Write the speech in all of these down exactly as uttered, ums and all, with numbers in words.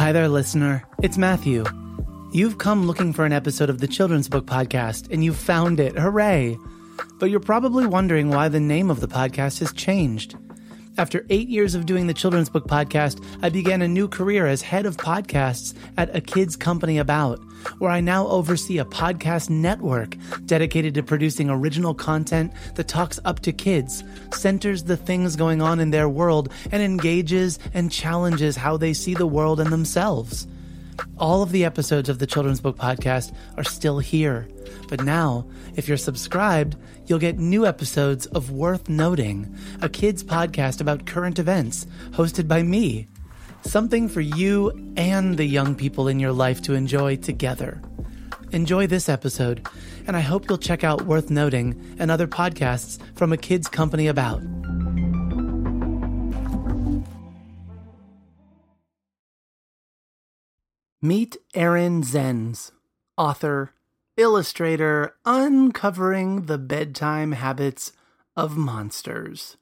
Hi there, listener. It's Matthew. You've come looking for an episode of the Children's Book Podcast, and you've found it. Hooray! But you're probably wondering why the name of the podcast has changed. After eight years of doing the Children's Book Podcast, I began a new career as head of podcasts at A Kids Company About, where I now oversee a podcast network dedicated to producing original content that talks up to kids, centers the things going on in their world, and engages and challenges how they see the world and themselves. All of the episodes of the Children's Book Podcast are still here. But now, if you're subscribed, you'll get new episodes of Worth Noting, a kids podcast about current events, hosted by me. Something for you and the young people in your life to enjoy together. Enjoy this episode, and I hope you'll check out Worth Noting and other podcasts from A Kids Company About. Meet Erin Zenz, author, illustrator, uncovering the bedtime habits of monsters.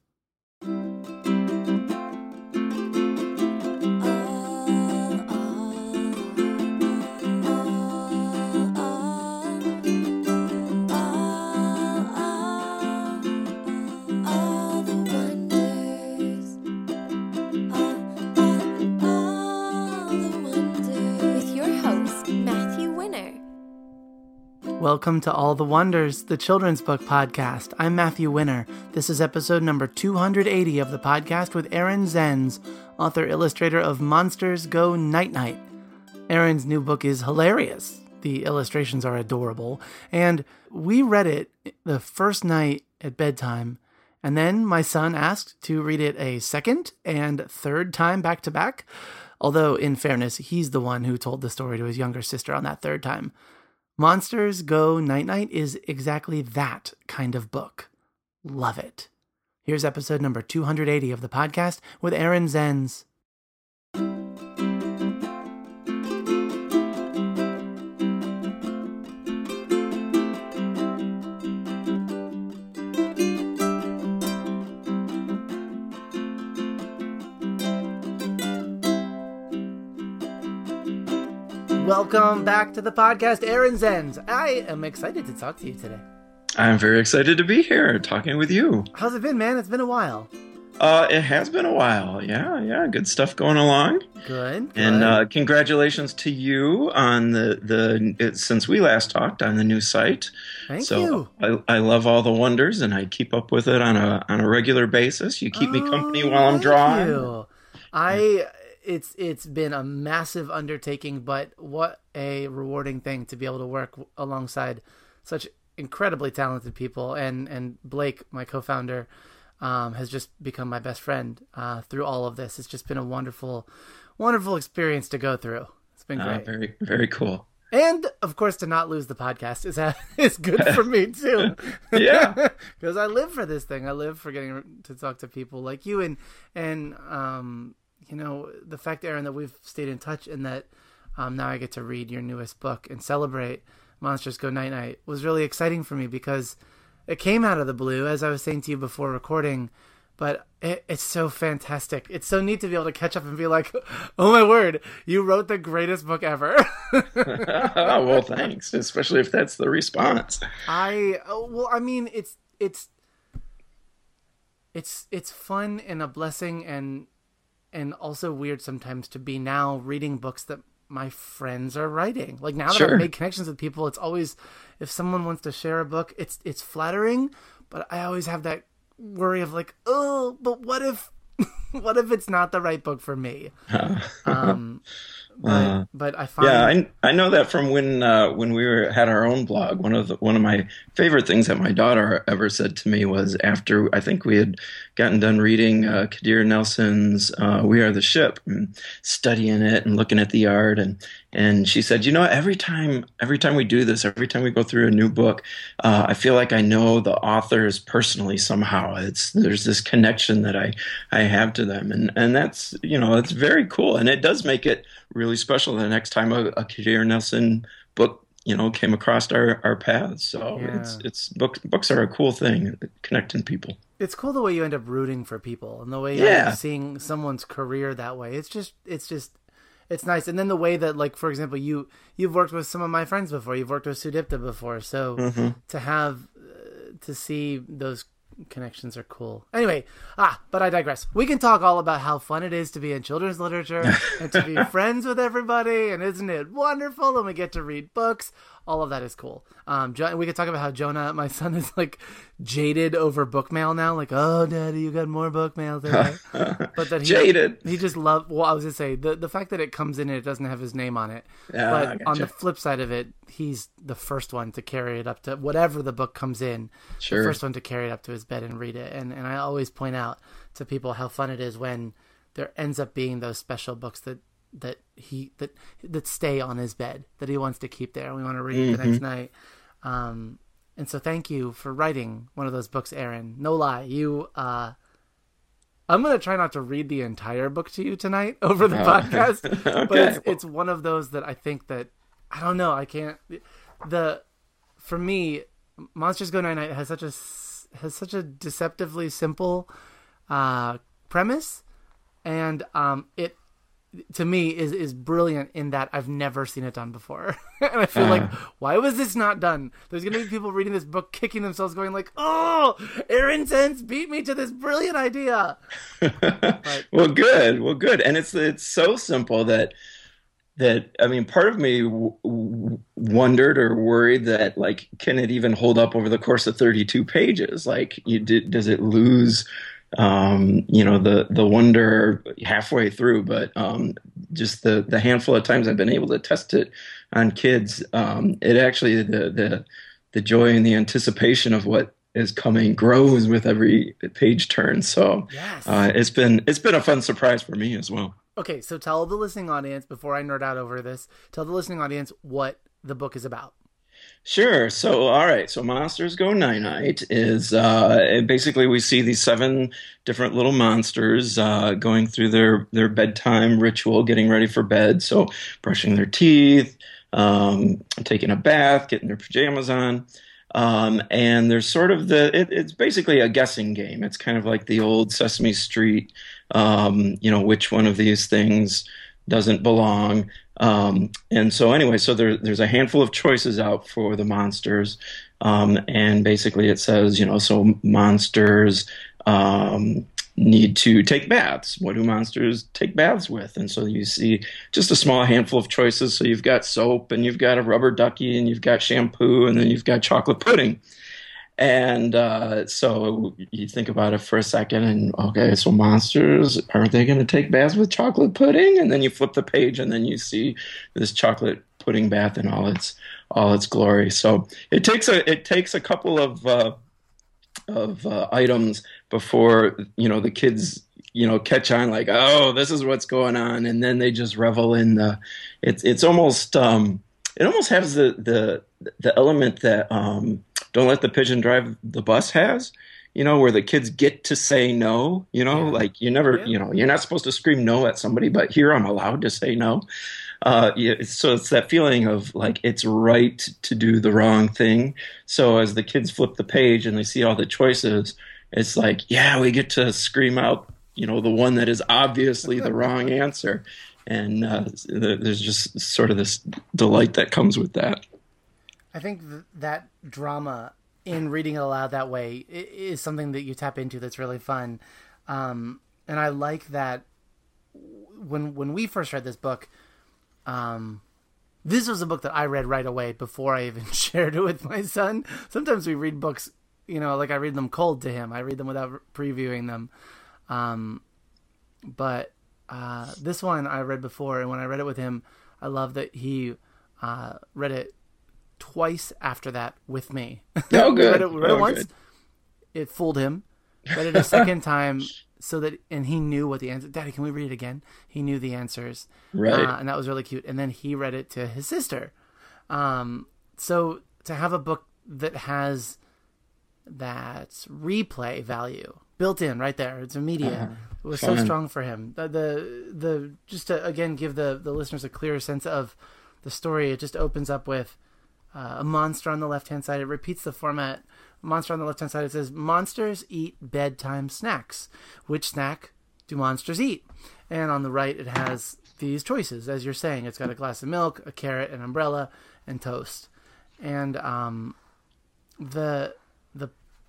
Welcome to All the Wonders, the Children's Book Podcast. I'm Matthew Winner. This is episode number two hundred eighty of the podcast with Erin Zenz, author-illustrator of Monsters Go Night-Night. Erin's new book is hilarious. The illustrations are adorable. And we read it the first night at bedtime. And then my son asked to read it a second and third time back-to-back. Although, in fairness, he's the one who told the story to his younger sister on that third time. Monsters Go Night-Night is exactly that kind of book. Love it. Here's episode number two hundred eighty of the podcast with Erin Zenz. Welcome back to the podcast, Erin Zenz. I am excited to talk to you today. I'm very excited to be here talking with you. How's it been, man? It's been a while. Uh, it has been a while. Yeah, yeah. Good stuff going along. Good. good. And uh, congratulations to you on the, the it, since we last talked on the new site. Thank so you. I, I love All the Wonders, and I keep up with it on a on a regular basis. You keep oh, me company while I'm drawing. You. I... It's it's been a massive undertaking, but what a rewarding thing to be able to work alongside such incredibly talented people. And, and Blake, my co-founder, um, has just become my best friend uh, through all of this. It's just been a wonderful, wonderful experience to go through. It's been great. Uh, very, very cool. And, of course, to not lose the podcast is, is good for me, too. Yeah. Because I live for this thing. I live for getting to talk to people like you. And, and um. You know, the fact, Erin, that we've stayed in touch and that um, now I get to read your newest book and celebrate Monsters Go Night-Night was really exciting for me because it came out of the blue, as I was saying to you before recording, but it, it's so fantastic. It's so neat to be able to catch up and be like, oh my word, you wrote the greatest book ever. Oh, well, thanks, especially if that's the response. I, well, I mean, it's, it's, it's, it's fun and a blessing and, And also weird sometimes to be now reading books that my friends are writing. Like now that Sure. I've made connections with people, it's always, if someone wants to share a book, it's it's flattering, but I always have that worry of like, oh, but what if, what if it's not the right book for me? Uh, Um, but, uh, but I find... Yeah, I, I know that from when uh, when we were had our own blog. One of the, one of my favorite things that my daughter ever said to me was after I think we had gotten done reading uh, Kadir Nelson's uh, "We Are the Ship" and studying it and looking at the art, and and she said, you know, every time every time we do this, every time we go through a new book, uh, I feel like I know the authors personally somehow. It's there's this connection that I I have to them, and and that's you know it's very cool, and it does make it really special the next time a, a Kadir Nelson book, you know, came across our, our paths. So Yeah. it's it's books books are a cool thing, connecting people. It's cool the way you end up rooting for people and the way Yeah. you're seeing someone's career that way. It's just, it's just, it's nice. And then the way that, like, for example, you, you've worked with some of my friends before. You've worked with Sudipta before. So mm-hmm. to have, uh, to see those connections are cool. Anyway, ah, but I digress. We can talk all about how fun it is to be in children's literature and to be friends with everybody. And isn't it wonderful? And we get to read books. All of that is cool. Um, jo- we could talk about how Jonah, my son, is like jaded over book mail now. Like, oh, Daddy, you got more book mail today. But that he, jaded. He just loved. Well, I was gonna say the the fact that it comes in and it doesn't have his name on it. Yeah, but gotcha. On the flip side of it, he's the first one to carry it up to whatever the book comes in. Sure. The first one to carry it up to his bed and read it. And and I always point out to people how fun it is when there ends up being those special books that. that he that that stay on his bed that he wants to keep there. We want to read mm-hmm. it the next night. Um, and so thank you for writing one of those books, Aaron. No lie. You, uh, I'm going to try not to read the entire book to you tonight over the oh. podcast, okay. but it's, it's one of those that I think that, I don't know. I can't, the, for me, Monsters Go Night Night has such a, has such a deceptively simple, uh, premise. And, um, it, to me is is brilliant in that I've never seen it done before. And I feel uh, like, why was this not done? There's going to be people reading this book kicking themselves going like, oh, Aaron Sense beat me to this brilliant idea. But, well, good. Well, good. And it's it's so simple that, that I mean, part of me w- w- wondered or worried that, like, can it even hold up over the course of thirty-two pages? Like, you did, does it lose... Um, you know, the, the wonder halfway through, but, um, just the, the handful of times I've been able to test it on kids, um, it actually, the, the, the joy and the anticipation of what is coming grows with every page turn. So, yes. uh, it's been, it's been a fun surprise for me as well. Okay. So tell the listening audience, before I nerd out over this, tell the listening audience what the book is about. Sure. So, all right. So Monsters Go Night Night is uh, basically we see these seven different little monsters uh, going through their, their bedtime ritual, getting ready for bed. So brushing their teeth, um, taking a bath, getting their pajamas on. Um, and there's sort of the, it, it's basically a guessing game. It's kind of like the old Sesame Street, um, you know, which one of these things doesn't belong. Um, and so anyway, so there, there's a handful of choices out for the monsters. Um, and basically it says, you know, so monsters, um, need to take baths. What do monsters take baths with? And so you see just a small handful of choices. So you've got soap and you've got a rubber ducky and you've got shampoo and then you've got chocolate pudding. And uh, so you think about it for a second and, okay, so monsters, aren't they going to take baths with chocolate pudding? And then you flip the page and then you see this chocolate pudding bath in all its all its glory. So it takes a it takes a couple of uh, of uh, items before, you know, the kids, you know, catch on like, oh, this is what's going on. And then they just revel in the, it's it's almost, um, it almost has the, the, the element that, um, Don't Let the Pigeon Drive the Bus has, you know, where the kids get to say no, you know, yeah. like you never, yeah. you know, you're not supposed to scream no at somebody, but here I'm allowed to say no. Uh, yeah, so it's that feeling of like, it's right to do the wrong thing. So as the kids flip the page and they see all the choices, it's like, yeah, we get to scream out, you know, the one that is obviously the wrong answer. And uh, there's just sort of this delight that comes with that. I think th- that drama in reading it aloud that way is something that you tap into that's really fun. Um, and I like that when when we first read this book, um, this was a book that I read right away before I even shared it with my son. Sometimes we read books, you know, like I read them cold to him. I read them without previewing them. Um, but uh, this one I read before, and when I read it with him, I love that he uh, read it twice after that with me. Oh, good. we read it, we read oh, it once. Good. It fooled him. Read it a second time so that, and he knew what the answer. Daddy, can we read it again? He knew the answers. Right. Uh, and that was really cute. And then he read it to his sister. Um, so to have a book that has that replay value built in right there, it's immediate. Uh-huh. It was Fun. so strong for him. The, the, the, just to, again, give the, the listeners a clearer sense of the story, it just opens up with uh, a monster on the left-hand side. It repeats the format. Monster on the left-hand side, it says, monsters eat bedtime snacks. Which snack do monsters eat? And on the right, it has these choices, as you're saying. It's got a glass of milk, a carrot, an umbrella, and toast. And um, the the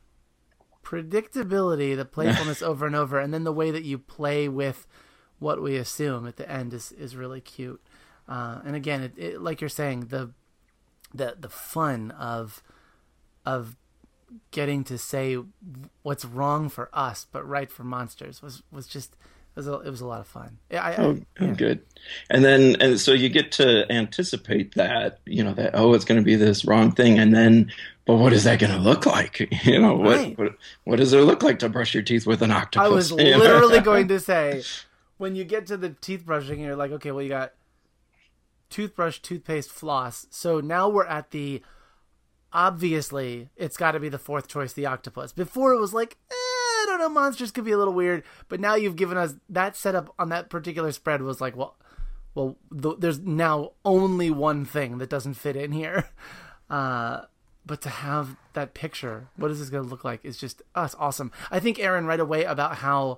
predictability, the playfulness over and over, and then the way that you play with what we assume at the end is, is really cute. Uh, and again, it, it, like you're saying, the the the fun of of getting to say what's wrong for us but right for monsters was was just it was a, it was a lot of fun. I, I, oh, yeah. oh, good. And then and so you get to anticipate that, you know, that oh, it's going to be this wrong thing, and then but what is that going to look like? You know, what, right. what what does it look like to brush your teeth with an octopus? I was literally going to say, when you get to the teeth brushing, you're like, okay, well, you got toothbrush, toothpaste, floss. So now we're at the, obviously, it's got to be the fourth choice, the octopus. Before it was like, eh, I don't know, monsters could be a little weird. But now you've given us that setup on that particular spread was like, well, well, th- there's now only one thing that doesn't fit in here. Uh, but to have that picture, what is this going to look like, is just us uh, awesome. I think, Aaron, right away about how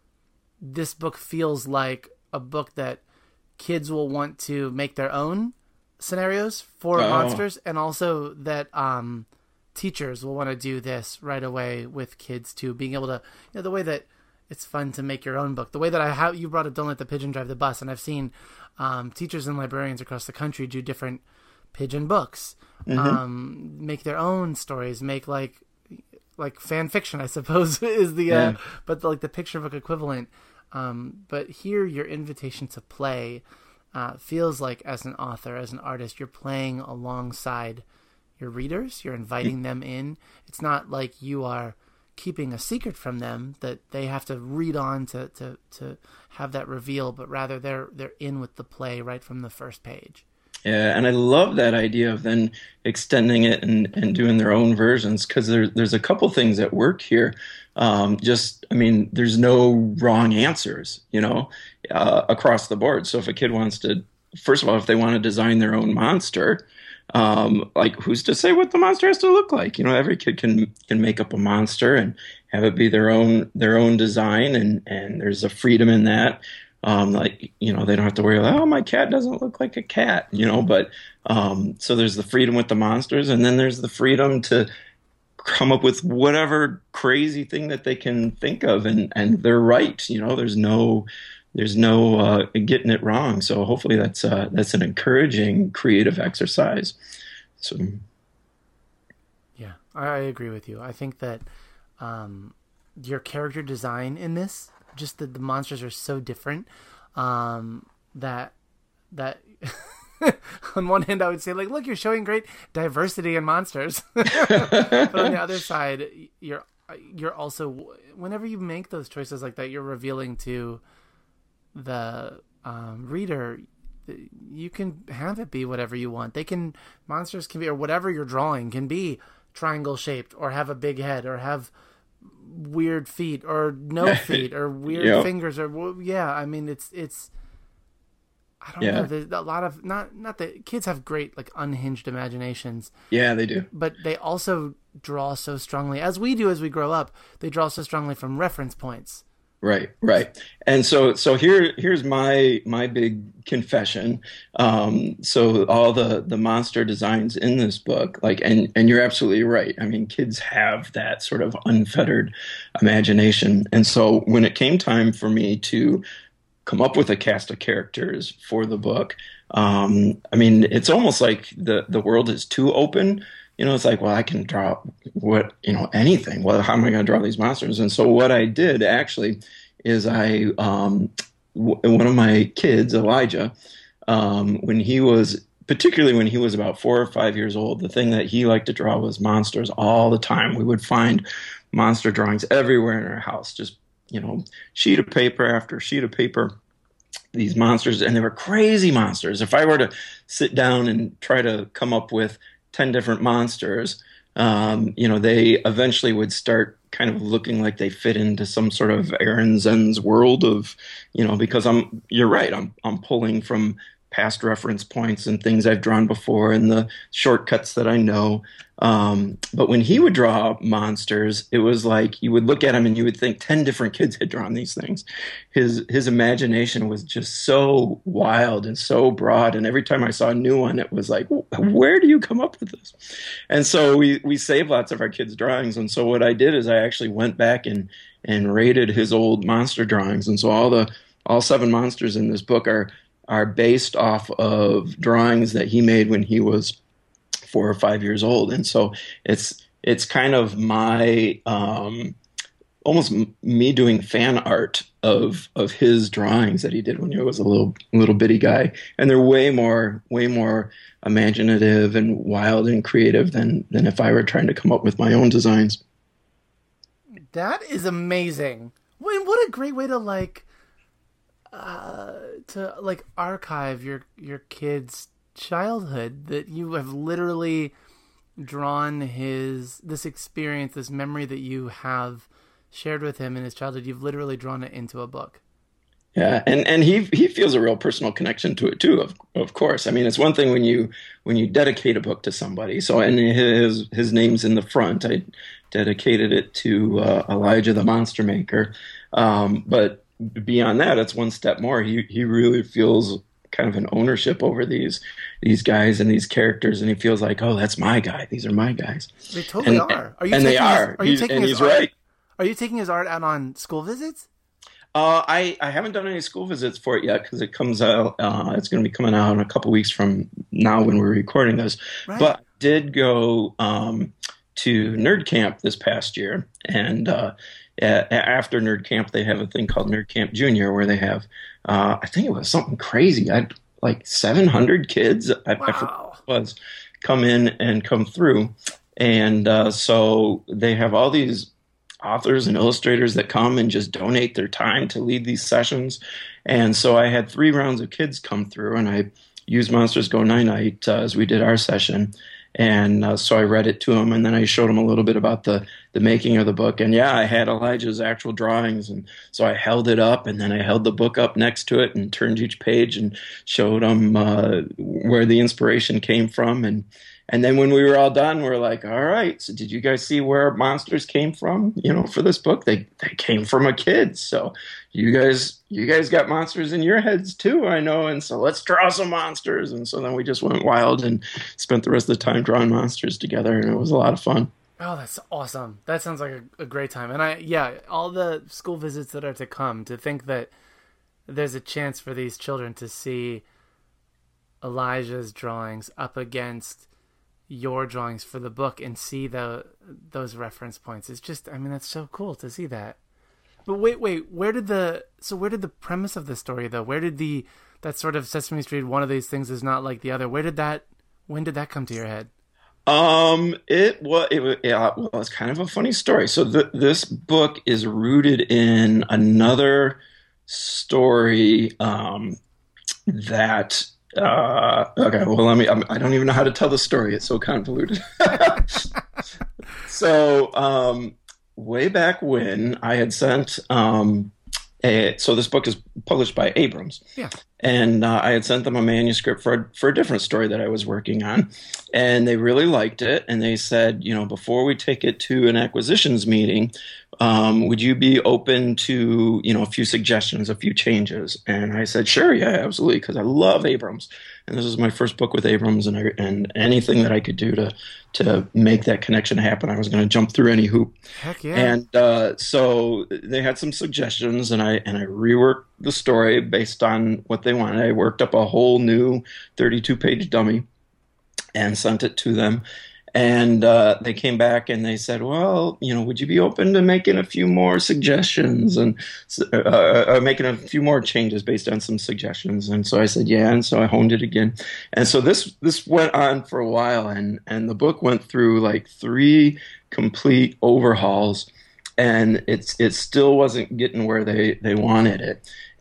this book feels like a book that kids will want to make their own scenarios for oh. monsters, and also that um, teachers will want to do this right away with kids too, being able to, you know, the way that it's fun to make your own book, the way that I have, you brought up Don't Let the Pigeon Drive the Bus, and I've seen um, teachers and librarians across the country do different pigeon books, mm-hmm. um, make their own stories, make like like fan fiction, I suppose, is the yeah. uh, but the, like the picture book equivalent. Um, but here, your invitation to play uh, feels like, as an author, as an artist, you're playing alongside your readers. You're inviting them in. It's not like you are keeping a secret from them that they have to read on to, to, to have that reveal, but rather they're they're in with the play right from the first page. Yeah, and I love that idea of then extending it and, and doing their own versions, because there, there's a couple things that work here. Um, just, I mean, there's no wrong answers, you know, uh, across the board. So if a kid wants to, first of all, if they want to design their own monster, um, like who's to say what the monster has to look like? You know, every kid can can make up a monster and have it be their own their own design, and, and there's a freedom in that. Um, like, you know, they don't have to worry, like, oh, my cat doesn't look like a cat, you know, but um, so there's the freedom with the monsters, and then there's the freedom to come up with whatever crazy thing that they can think of, and, and they're right, you know, there's no there's no uh, getting it wrong. So hopefully that's uh, that's an encouraging creative exercise. So yeah, I agree with you. I think that um, your character design in this, just that the monsters are so different, um, that that on one hand I would say, like, look, you're showing great diversity in monsters, but on the other side, you're you're also, whenever you make those choices like that, you're revealing to the um, reader, you can have it be whatever you want. They can, monsters can be, or whatever you're drawing can be triangle shaped, or have a big head, or have weird feet, or no feet, or weird yep. fingers, or yeah. I mean, it's it's. I don't yeah. know. There's a lot of not not that kids have great, like, unhinged imaginations. Yeah, they do. But they also draw so strongly, as we do as we grow up. They draw so strongly from reference points. Right, right. And so so here here's my my big confession. Um, so all the, the monster designs in this book, like, and, and you're absolutely right. I mean, kids have that sort of unfettered imagination. And so when it came time for me to come up with a cast of characters for the book, um, I mean, it's almost like the, the world is too open. You know, it's like, well, I can draw what, you know, anything. Well, how am I going to draw these monsters? And so what I did actually is I, um, w- one of my kids, Elijah, um, when he was, particularly when he was about four or five years old, the thing that he liked to draw was monsters all the time. We would find monster drawings everywhere in our house, just, you know, sheet of paper after sheet of paper, these monsters, and they were crazy monsters. If I were to sit down and try to come up with ten different monsters, um, you know, they eventually would start kind of looking like they fit into some sort of Aaron Zen's world of, you know, because I'm, you're right, I'm, I'm pulling from past reference points and things I've drawn before and the shortcuts that I know. Um, but when he would draw monsters, it was like you would look at him and you would think ten different kids had drawn these things. His his imagination was just so wild and so broad. And every time I saw a new one, it was like, where do you come up with this? And so we, we saved lots of our kids' drawings. And so what I did is I actually went back and, and rated his old monster drawings. And so all the all seven monsters in this book are are based off of drawings that he made when he was four or five years old. And so it's it's kind of my um, almost m- me doing fan art of of his drawings that he did when he was a little little bitty guy. And they're way more way more imaginative and wild and creative than than if I were trying to come up with my own designs. That is amazing. Wait, what a great way to like uh, to like archive your your kids' childhood, that you have literally drawn his this experience, this memory that you have shared with him in his childhood. You've literally drawn it into a book. Yeah, and, and he he feels a real personal connection to it too. Of of course, I mean, it's one thing when you when you dedicate a book to somebody. So, and his his name's in the front. I dedicated it to uh, Elijah the Monster Maker. Um, but beyond that, it's one step more. He he really feels kind of an ownership over these these guys and these characters, and he feels like, oh, that's my guy. These are my guys. They totally and, are. Are you and they are. His, are you he's, taking and his he's art, right. Are you taking his art out on school visits? Uh, I, I haven't done any school visits for it yet because it comes out. Uh, it's going to be coming out in a couple weeks from now when we're recording this. Right. But I did go um, to Nerd Camp this past year, and uh, a- after Nerd Camp, they have a thing called Nerd Camp Junior, where they have, uh, I think it was something crazy. I had like seven hundred kids. I, wow. I forgot what it was, come in and come through, and uh, so they have all these authors and illustrators that come and just donate their time to lead these sessions. And so I had three rounds of kids come through, and I used Monsters Go Night-Night uh, as we did our session. And uh, so I read it to them, and then I showed them a little bit about the, the making of the book. And yeah, I had Elijah's actual drawings, and so I held it up, and then I held the book up next to it and turned each page and showed them uh, where the inspiration came from. And And then when we were all done, we're like, all right, so did you guys see where monsters came from? You know, for this book, they, they came from a kid. So you guys, you guys got monsters in your heads too, I know. And so let's draw some monsters. And so then we just went wild and spent the rest of the time drawing monsters together. And it was a lot of fun. Oh, that's awesome. That sounds like a, a great time. And I, yeah, all the school visits that are to come, to think that there's a chance for these children to see Elijah's drawings up against your drawings for the book and see the those reference points. It's just, I mean, that's so cool to see that. But wait, wait, where did the so where did the premise of the story though? Where did the that sort of Sesame Street, one of these things is not like the other? Where did that? When did that come to your head? Um, it was it was yeah, well, it's kind of a funny story. So the, this book is rooted in another story um, that. Uh, okay, well, let me, I'm, I don't even know how to tell the story. It's so convoluted. so, um, way back when I had sent, um, a, so this book is published by Abrams. Yeah. And uh, I had sent them a manuscript for, for a different story that I was working on. And they really liked it. And they said, you know, before we take it to an acquisitions meeting, um, would you be open to, you know, a few suggestions, a few changes? And I said, sure, yeah, absolutely, because I love Abrams. And this is my first book with Abrams, and I, and anything that I could do to to make that connection happen, I was going to jump through any hoop. Heck yeah. And uh, so they had some suggestions, and I and I reworked the story based on what they wanted. I worked up a whole new thirty-two page dummy and sent it to them. And uh, they came back and they said, well, you know, would you be open to making a few more suggestions and uh, uh, making a few more changes based on some suggestions? And so I said, yeah. And so I honed it again. And so this this went on for a while. And, and the book went through like three complete overhauls. And it's it still wasn't getting where they, they wanted it.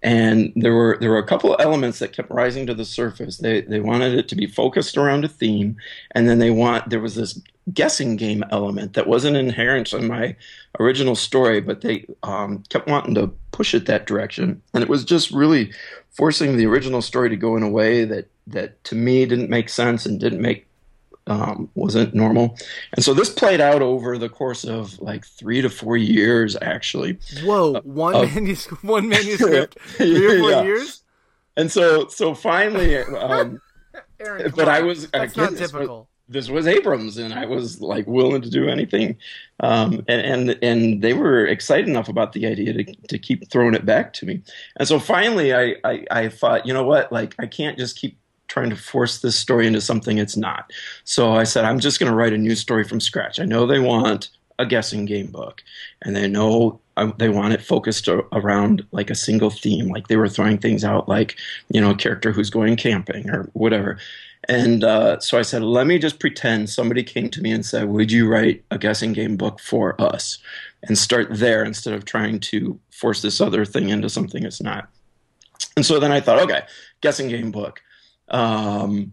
And there were there were a couple of elements that kept rising to the surface. They they wanted it to be focused around a theme, and then they want there was this guessing game element that wasn't inherent in my original story, but they um, kept wanting to push it that direction, and it was just really forcing the original story to go in a way that that to me didn't make sense and didn't make um, wasn't normal. And so this played out over the course of like three to four years, actually. Whoa, one uh, manuscript, one manuscript, three or four yeah. years. And so, so finally, um, Aaron, but on. I was that's again, not typical. This was, this was Abrams, and I was like willing to do anything, um, and and and they were excited enough about the idea to to keep throwing it back to me. And so finally, I I, I thought, you know what, like I can't just keep trying to force this story into something it's not. So I said, I'm just going to write a new story from scratch. I know they want a guessing game book, and they know um, they want it focused around like a single theme. Like they were throwing things out like, you know, a character who's going camping or whatever. And uh, so I said, let me just pretend somebody came to me and said, would you write a guessing game book for us? And start there instead of trying to force this other thing into something it's not. And so then I thought, okay, guessing game book. Um,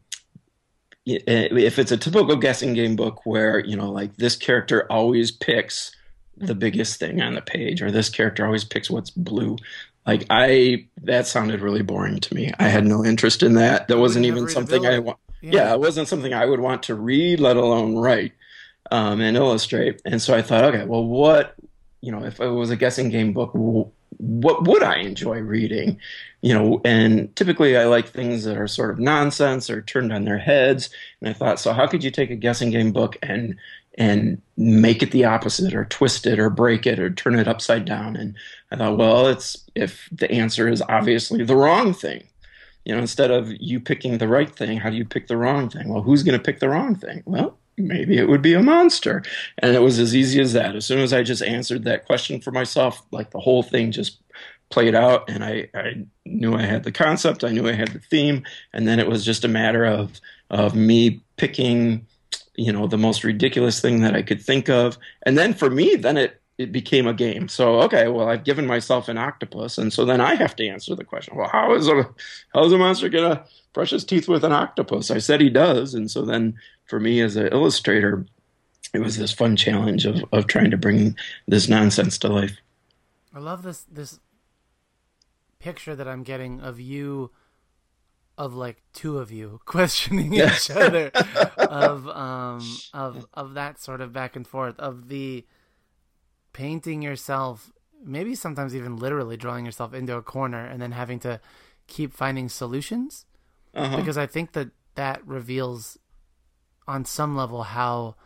if it's a typical guessing game book where, you know, like this character always picks the biggest thing on the page, or this character always picks what's blue. Like I, that sounded really boring to me. I had no interest in that. That wasn't even something I want. Yeah. yeah, it wasn't something I would want to read, let alone write um, and illustrate. And so I thought, okay, well, what, you know, if it was a guessing game book, what would I enjoy reading? You know, and typically I like things that are sort of nonsense or turned on their heads. And I thought, so how could you take a guessing game book and and make it the opposite, or twist it, or break it, or turn it upside down? And I thought, well, it's if the answer is obviously the wrong thing. You know, instead of you picking the right thing, how do you pick the wrong thing? Well, who's going to pick the wrong thing? Well, maybe it would be a monster. And it was as easy as that. As soon as I just answered that question for myself, like the whole thing just played out, and I, I knew I had the concept, I knew I had the theme, and then it was just a matter of of me picking, you know, the most ridiculous thing that I could think of. And then for me, then it it became a game. So, okay, well, I've given myself an octopus, and so then I have to answer the question, well, how is a how is a monster going to brush his teeth with an octopus? I said he does. And so then for me as an illustrator, it was this fun challenge of, of trying to bring this nonsense to life. I love this this picture that I'm getting of you, of like two of you questioning each other, of um of of that sort of back and forth, of the painting yourself, maybe sometimes even literally drawing yourself into a corner and then having to keep finding solutions. Uh-huh. Because I think that that reveals on some level how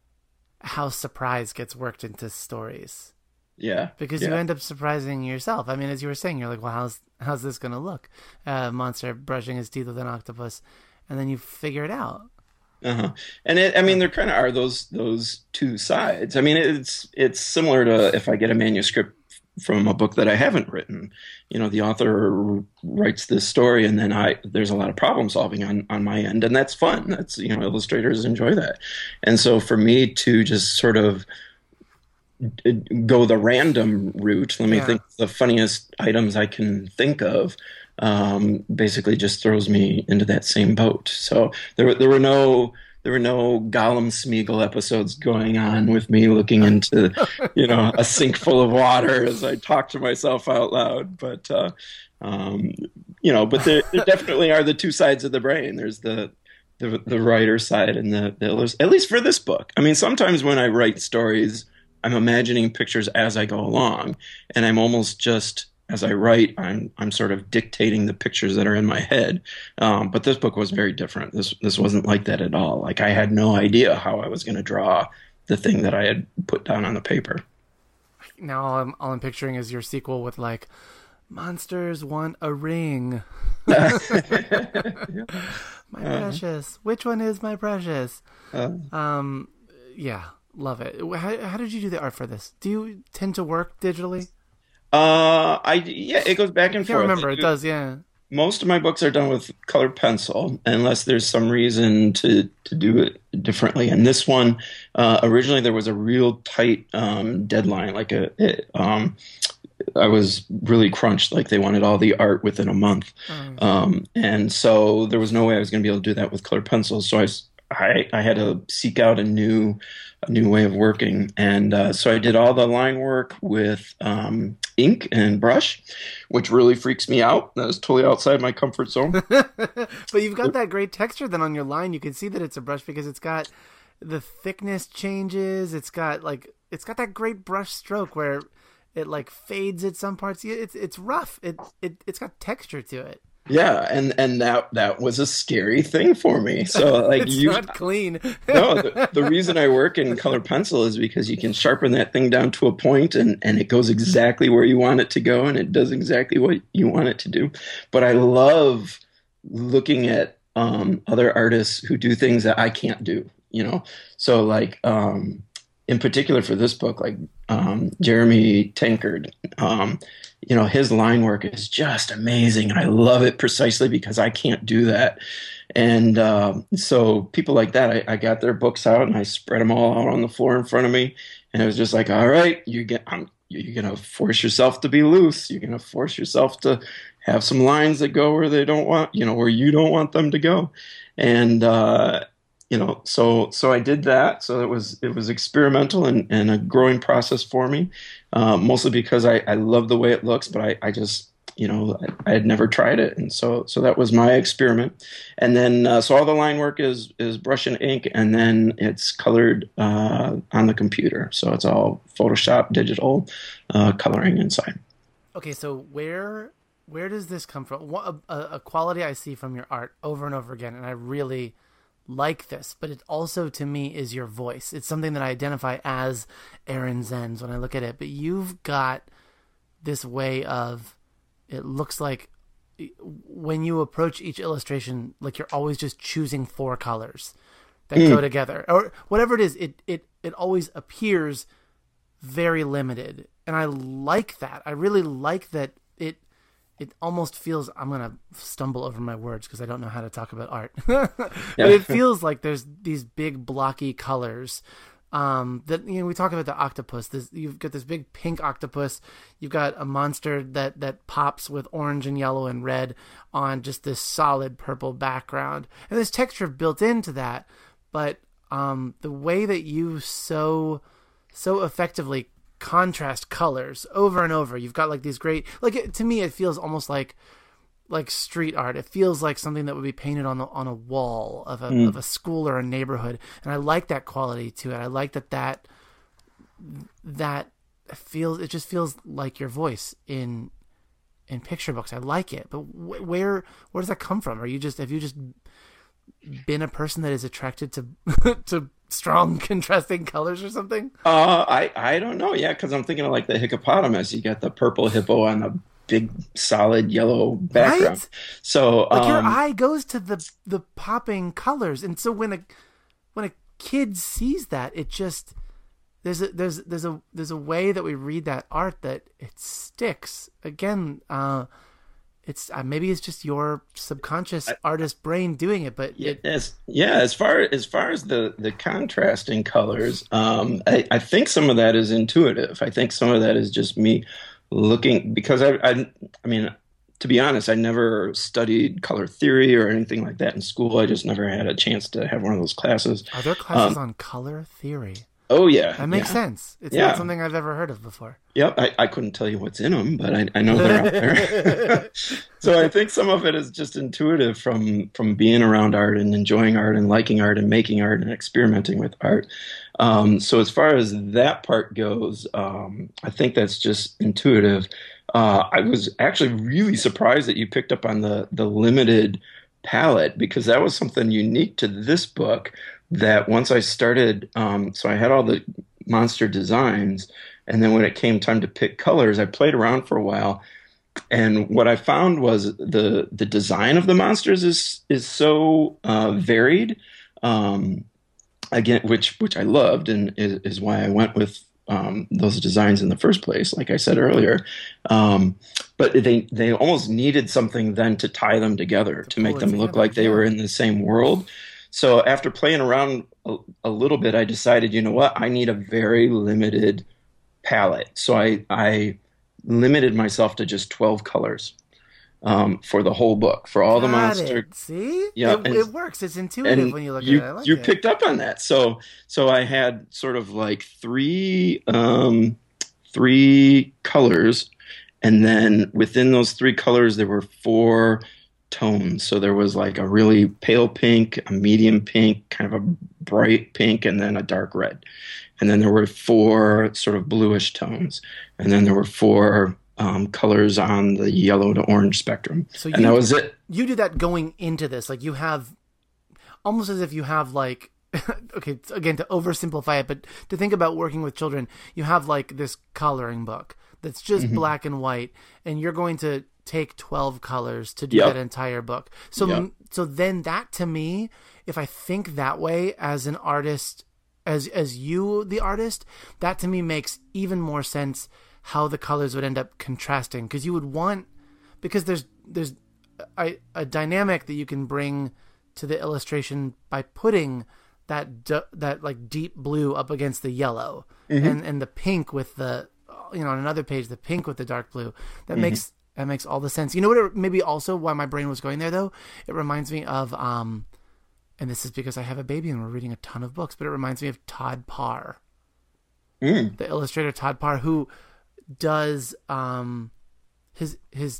how surprise gets worked into stories. Yeah. Because yeah. you end up surprising yourself. I mean, as you were saying, you're like, well, how's how's this going to look? A uh, monster brushing his teeth with an octopus. And then you figure it out. Uh-huh. And it, I mean, there kind of are those those two sides. I mean, it's it's similar to if I get a manuscript from a book that I haven't written. You know, the author writes this story, and then I there's a lot of problem solving on, on my end, and that's fun. That's, you know, illustrators enjoy that. And so for me to just sort of go the random route, let me yeah. think the funniest items I can think of, um, basically just throws me into that same boat. So there there were no there were no Gollum Smeagol episodes going on with me looking into, you know, a sink full of water as I talk to myself out loud. But uh, um, you know, but there, there definitely are the two sides of the brain. There's the the, the writer side and the, the at least for this book. I mean, sometimes when I write stories, I'm imagining pictures as I go along, and I'm almost just, as I write, I'm I'm sort of dictating the pictures that are in my head. Um, but this book was very different. This this wasn't like that at all. Like I had no idea how I was going to draw the thing that I had put down on the paper. Now all I'm, all I'm picturing is your sequel with like, monsters want a ring. My uh, precious. Which one is my precious? Uh, um, yeah. Love it. How, how did you do the art for this? Do you tend to work digitally? Uh, I yeah, it goes back and I can't forth. remember. It does, yeah. Most of my books are done with colored pencil, unless there's some reason to, to do it differently. And this one, uh, originally there was a real tight um, deadline, like a it, um, I was really crunched. Like they wanted all the art within a month, Um, um, and so there was no way I was going to be able to do that with colored pencils. So I, s- I, I had to seek out a new, a new way of working, and uh, so I did all the line work with um, ink and brush, which really freaks me out. That was totally outside my comfort zone. but you've got that great texture then on your line. You can see that it's a brush because it's got the thickness changes. It's got like it's got that great brush stroke where it like fades at some parts. Yeah, It's it's rough. It it it's got texture to it. Yeah, and and that that was a scary thing for me. So like It's you, not clean. no, the, the reason I work in color pencil is because you can sharpen that thing down to a point and, and it goes exactly where you want it to go and it does exactly what you want it to do. But I love looking at um, other artists who do things that I can't do, you know? So like um, in particular for this book, like um, Jeremy Tankard, um, you know, his line work is just amazing. I love it precisely because I can't do that. And um, so people like that, I, I got their books out and I spread them all out on the floor in front of me. And it was just like, all right, you get, I'm, you're going to force yourself to be loose. You're going to force yourself to have some lines that go where they don't want, you know, where you don't want them to go. And, uh, you know, so, so I did that. So it was, it was experimental and, and a growing process for me, uh, mostly because I, I love the way it looks, but I, I just, you know, I, I had never tried it. And so, so that was my experiment. And then, uh, so all the line work is, is brush and ink, and then it's colored, uh, on the computer. So it's all Photoshop, digital, uh, coloring inside. Okay, so where where does this come from? One- A, a quality I see from your art over and over again, and I really like this, but it also to me is your voice. It's something that I identify as Aaron Zenz when I look at it, but you've got this way of, it looks like when you approach each illustration, like you're always just choosing four colors that mm. go together, or whatever it is. It, it, it always appears very limited. And I like that. I really like that it, it almost feels, I'm going to stumble over my words because I don't know how to talk about art, but yeah. It feels like there's these big blocky colors um, that, you know, we talk about the octopus. This, you've got this big pink octopus. You've got a monster that, that pops with orange and yellow and red on just this solid purple background. And there's texture built into that. But um, the way that you so, so effectively contrast colors over and over. You've got like these great, like it, to me, it feels almost like like street art. It feels like something that would be painted on the, on a wall of a mm. of a school or a neighborhood. And I like that quality to it. I like that that that feels. It just feels like your voice in in picture books. I like it. But wh- where where does that come from? Are you just have you just been a person that is attracted to to strong contrasting colors or something? Uh, I, I don't know. Yeah, because I'm thinking of like the hippopotamus. You got the purple hippo on the big solid yellow background. Right? So like um, your eye goes to the the popping colors, and so when a when a kid sees that, it just there's a there's there's a there's a way that we read that art that it sticks. Again, uh, it's uh, maybe it's just your subconscious I, artist brain doing it, but yeah, it, as, yeah. As far as far as the the contrasting colors, um, I, I think some of that is intuitive. I think some of that is just me looking, because I I, I mean, to be honest, I never studied color theory or anything like that in school. I just never had a chance to have one of those classes. Are there classes um, on color theory? Oh yeah, that makes yeah. sense. It's yeah. not something I've ever heard of before. Yep, I, I couldn't tell you what's in them, but I, I know they're out there. So I think some of it is just intuitive from from being around art and enjoying art and liking art and making art and experimenting with art. Um, so as far as that part goes, um, I think that's just intuitive. Uh, I was actually really surprised that you picked up on the the limited palette, because that was something unique to this book. That once I started, um, so I had all the monster designs, and then when it came time to pick colors, I played around for a while, and what I found was the the design of the monsters is is so uh, varied, um, again, which which I loved, and is, is why I went with um, those designs in the first place, like I said earlier. Um, but they they almost needed something then to tie them together, to, to make them look like they yeah. were in the same world. So after playing around a, a little bit, I decided, you know what, I need a very limited palette. So I, I limited myself to just twelve colors um, for the whole book, for all Got the monster. It. See? Yeah, it, and, it works. It's intuitive when you look you, at it. I like you it. picked up on that. So so I had sort of like three um, three colors, and then within those three colors there were four tones. So there was like a really pale pink, a medium pink, kind of a bright pink, and then a dark red. And then there were four sort of bluish tones. And then there were four um, colors on the yellow to orange spectrum. So and you, that was it. You did that going into this. Like you have, almost as if you have like, okay, again, to oversimplify it, but to think about working with children, you have like this coloring book that's just mm-hmm. black and white. And you're going to take twelve colors to do yep. that entire book. So, yep. so then that to me, if I think that way as an artist, As as you, the artist, that to me makes even more sense how the colors would end up contrasting. Because you would want, because there's there's a, a dynamic that you can bring to the illustration by putting that that like deep blue up against the yellow mm-hmm. and and the pink with the, you know, on another page the pink with the dark blue. That mm-hmm. makes that makes all the sense. You know what? It, maybe also why my brain was going there though. It reminds me of um. And this is because I have a baby and we're reading a ton of books, but it reminds me of Todd Parr, mm. the illustrator Todd Parr, who does um, his his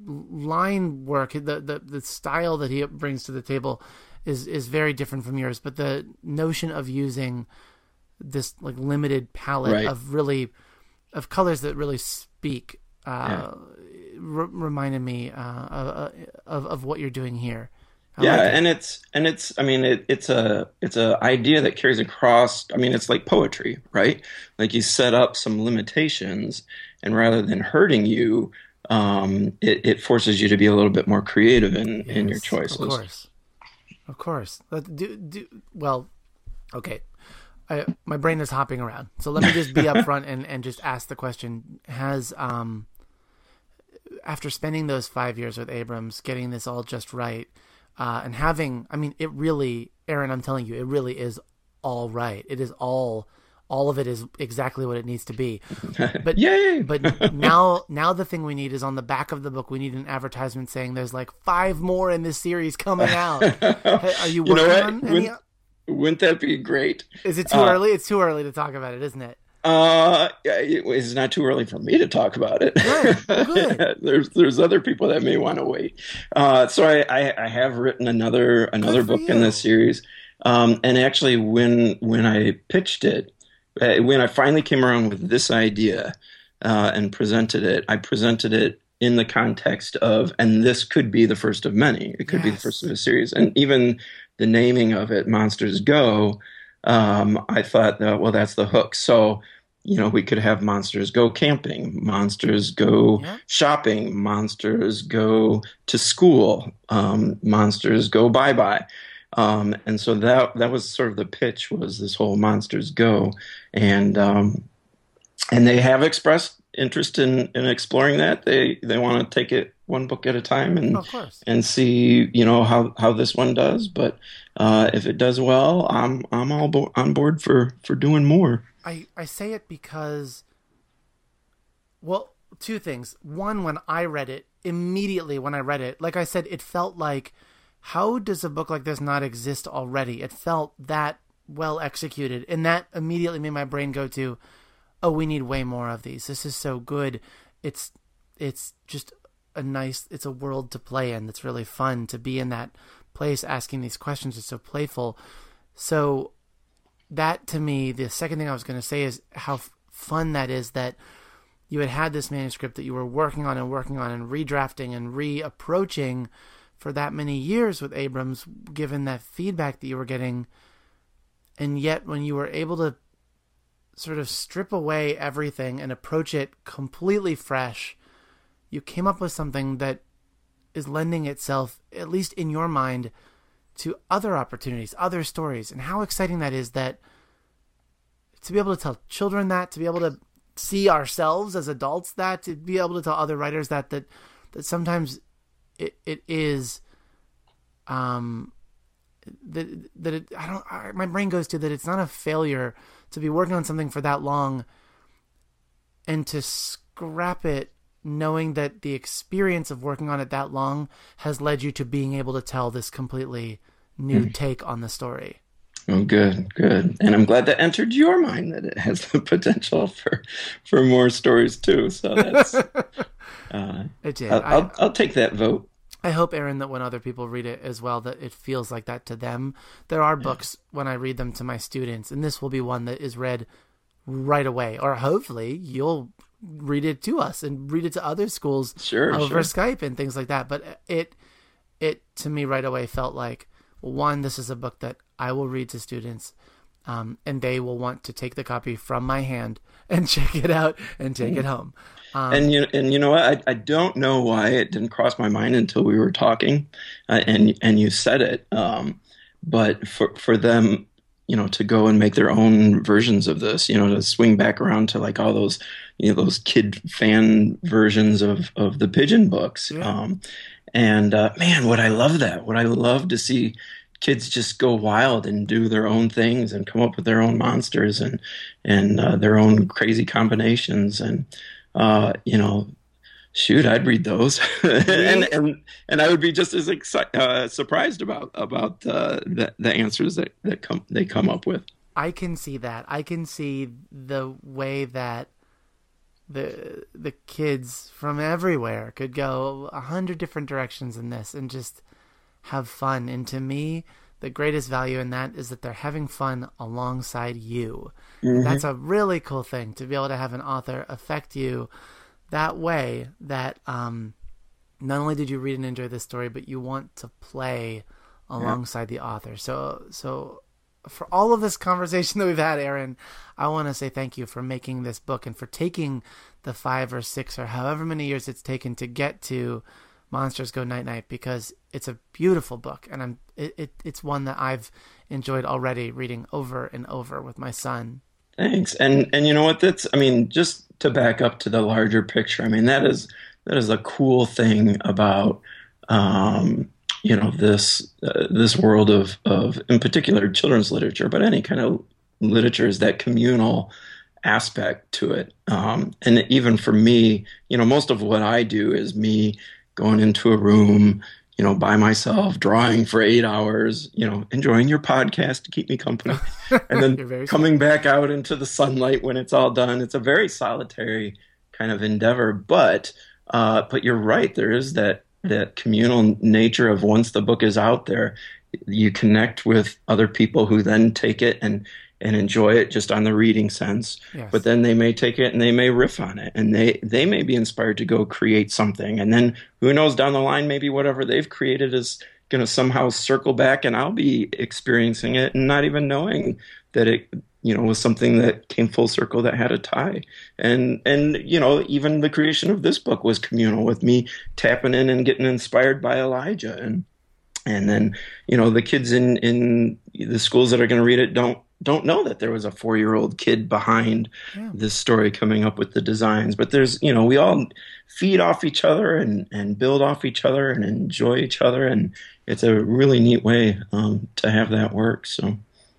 line work, the, the the style that he brings to the table is is very different from yours. But the notion of using this like limited palette right. of really of colors that really speak uh, yeah. r- reminded me uh, of, of of what you're doing here. I yeah, like it. and it's and it's I mean it, it's a it's a idea that carries across. I mean, it's like poetry, right? Like you set up some limitations, and rather than hurting you, um, it, it forces you to be a little bit more creative in, yes, in your choices. Of course, of course. Do, do, well, okay. I, my brain is hopping around, so let me just be upfront and, and just ask the question: Has um, after spending those five years with Abrams, getting this all just right. Uh, and having, I mean, it really, Aaron, I'm telling you, it really is all right. It is all, all of it is exactly what it needs to be. But Yay! But now, now the thing we need is on the back of the book, we need an advertisement saying there's like five more in this series coming out. Are you working you know what? on any? Wouldn't, wouldn't that be great? Is it too uh, early? It's too early to talk about it, isn't it? Uh, it's not too early for me to talk about it. Good, good. there's there's other people that may want to wait. Uh, so I, I, I have written another another book you. in this series. Um, and actually, when when I pitched it, uh, when I finally came around with this idea uh, and presented it, I presented it in the context of, and this could be the first of many. It could yes. be the first of a series, and even the naming of it, Monsters Go. Um, I thought, uh, well, that's the hook. So, you know, we could have monsters go camping, monsters go yeah. shopping, monsters go to school, um, monsters go bye-bye. Um, and so that that was sort of the pitch, was this whole monsters go. And um, and they have expressed interest in, in exploring that. They they want to take it one book at a time and of course. and see, you know, how, how this one does. But uh, if it does well, I'm I'm all bo- on board for, for doing more. I, I say it because, well, two things. One, when I read it, immediately when I read it, like I said, it felt like, how does a book like this not exist already? It felt that well executed. And that immediately made my brain go to, oh, we need way more of these. This is so good. It's it's just a nice, it's a world to play in. It's really fun to be in that place asking these questions. It's so playful. So that, to me, the second thing I was going to say is how f- fun that is that you had had this manuscript that you were working on and working on and redrafting and reapproaching for that many years with Abrams, given that feedback that you were getting. And yet when you were able to sort of strip away everything and approach it completely fresh, you came up with something that is lending itself, at least in your mind, to other opportunities, other stories. And how exciting that is, that to be able to tell children that, to be able to see ourselves as adults that, to be able to tell other writers that, that, that sometimes it, it is, um, that, that it, I don't, I, my brain goes to that it's not a failure to be working on something for that long and to scrap it knowing that the experience of working on it that long has led you to being able to tell this completely new mm. take on the story. Oh, good, good. And I'm glad that entered your mind that it has the potential for for more stories too. So that's uh, it did. I'll, I'll, I'll take that vote. I hope, Aaron, that when other people read it as well, that it feels like that to them. There are books when I read them to my students, and this will be one that is read right away, or hopefully you'll read it to us and read it to other schools sure, over sure. Skype and things like that. But it, it to me right away felt like, one, this is a book that I will read to students, um, and they will want to take the copy from my hand and check it out and take it home. Um, and you and you know what? I, I don't know why it didn't cross my mind until we were talking, uh, and and you said it. Um, but for for them, you know, to go and make their own versions of this, you know, to swing back around to like all those, you know, those kid fan versions of of the Pigeon books. Yeah. Um, and uh, man, would I love that? Would I love to see kids just go wild and do their own things and come up with their own monsters and and uh, their own crazy combinations and uh, you know, shoot, I'd read those and and and I would be just as exci- uh, surprised about about uh, the the answers that that come they come up with. I can see that. I can see the way that the the kids from everywhere could go a hundred different directions in this and just have fun. And to me, the greatest value in that is that they're having fun alongside you. Mm-hmm. That's a really cool thing, to be able to have an author affect you that way, that um, not only did you read and enjoy this story, but you want to play alongside yeah. the author. So, so for all of this conversation that we've had, Aaron, I want to say thank you for making this book and for taking the five or six or however many years it's taken to get to Monsters Go Night Night, because it's a beautiful book, and I'm it, it it's one that I've enjoyed already reading over and over with my son. Thanks. And and you know what, that's I mean, just to back up to the larger picture, I mean, that is that is a cool thing about um you know this uh, this world of of in particular children's literature, but any kind of literature, is that communal aspect to it. Um and even for me, you know, most of what I do is me going into a room, you know, by myself, drawing for eight hours, you know, enjoying your podcast to keep me company, and then coming back out into the sunlight when it's all done. It's a very solitary kind of endeavor, but uh, but you're right. There is that that communal nature of, once the book is out there, you connect with other people who then take it and and enjoy it just on the reading sense. Yes. But then they may take it and they may riff on it, and they, they may be inspired to go create something. And then who knows, down the line, maybe whatever they've created is going to somehow circle back, and I'll be experiencing it and not even knowing that it, you know, was something that came full circle, that had a tie. And, and, you know, even the creation of this book was communal, with me tapping in and getting inspired by Elijah. And, and then, you know, the kids in, in the schools that are going to read it don't, don't know that there was a four-year-old kid behind yeah. this story coming up with the designs. But there's, you know, we all feed off each other and, and build off each other and enjoy each other. And it's a really neat way um, to have that work. So,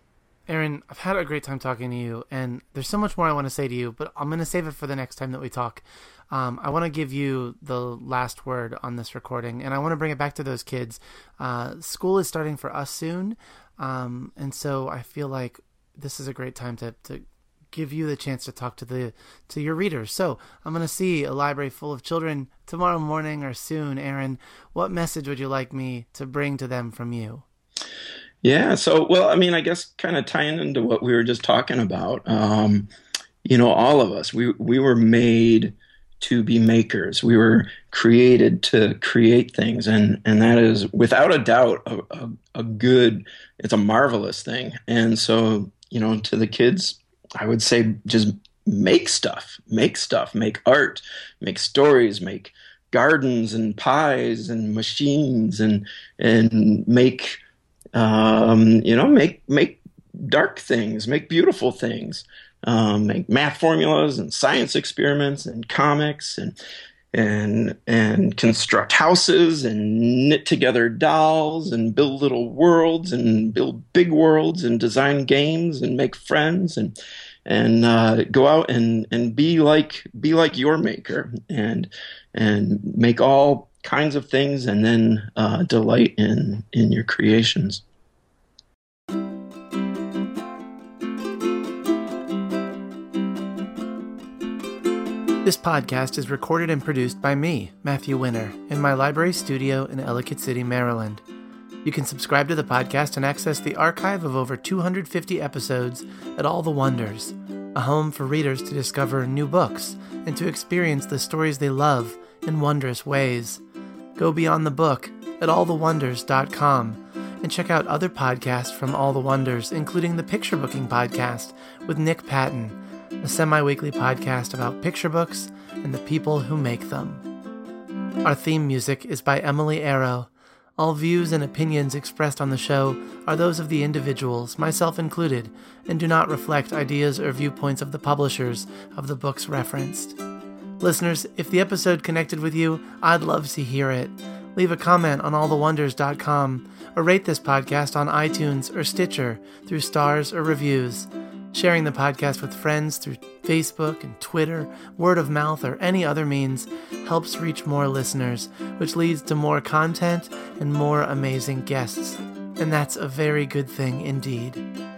Aaron, I've had a great time talking to you, and there's so much more I want to say to you, but I'm going to save it for the next time that we talk. Um, I want to give you the last word on this recording, and I want to bring it back to those kids. Uh, school is starting for us soon, um, and so I feel like this is a great time to, to give you the chance to talk to the to your readers. So I'm going to see a library full of children tomorrow morning or soon. Aaron, what message would you like me to bring to them from you? Yeah, so, well, I mean, I guess kind of tying into what we were just talking about, um, you know, all of us, we we were made to be makers. We were created to create things, and, and that is, without a doubt, a, a, a good, it's a marvelous thing. And so, you know, to the kids, I would say just make stuff, make stuff, make art, make stories, make gardens and pies and machines, and and make, um, you know, make make dark things, make beautiful things, um, make math formulas and science experiments and comics, and and and construct houses and knit together dolls and build little worlds and build big worlds and design games and make friends. And and uh, go out and, and be like be like your maker, and and make all kinds of things, and then uh, delight in in your creations. This podcast is recorded and produced by me, Matthew Winner, in my library studio in Ellicott City, Maryland. You can subscribe to the podcast and access the archive of over two hundred fifty episodes at All the Wonders, a home for readers to discover new books and to experience the stories they love in wondrous ways. Go beyond the book at all the wonders dot com and check out other podcasts from All the Wonders, including the Picture Booking Podcast with Nick Patton, a semi-weekly podcast about picture books and the people who make them. Our theme music is by Emily Arrow. All views and opinions expressed on the show are those of the individuals, myself included, and do not reflect ideas or viewpoints of the publishers of the books referenced. Listeners, if the episode connected with you, I'd love to hear it. Leave a comment on all the wonders dot com or rate this podcast on iTunes or Stitcher through stars or reviews. Sharing the podcast with friends through Facebook and Twitter, word of mouth, or any other means helps reach more listeners, which leads to more content and more amazing guests. And that's a very good thing indeed.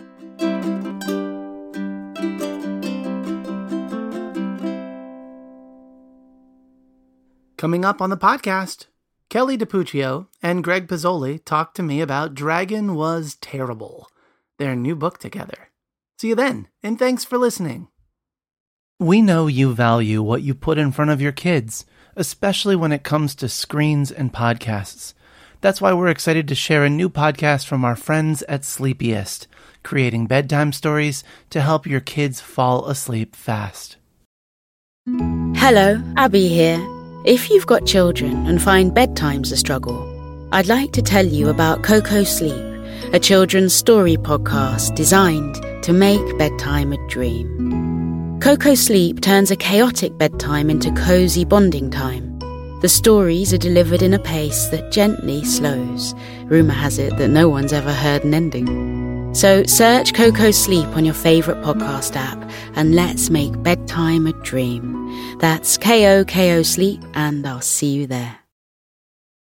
Coming up on the podcast, Kelly DiPuccio and Greg Pizzoli talk to me about Dragon Was Terrible, their new book together. See you then, and thanks for listening. We know you value what you put in front of your kids, especially when it comes to screens and podcasts. That's why we're excited to share a new podcast from our friends at Sleepiest, creating bedtime stories to help your kids fall asleep fast. Hello, Abby here. If you've got children and find bedtime's a struggle, I'd like to tell you about Coco Sleep, a children's story podcast designed to make bedtime a dream. Coco Sleep turns a chaotic bedtime into cozy bonding time. The stories are delivered in a pace that gently slows. Rumour has it that no one's ever heard an ending. So search Coco Sleep on your favourite podcast app and let's make bedtime a dream. That's K O K O Sleep, and I'll see you there.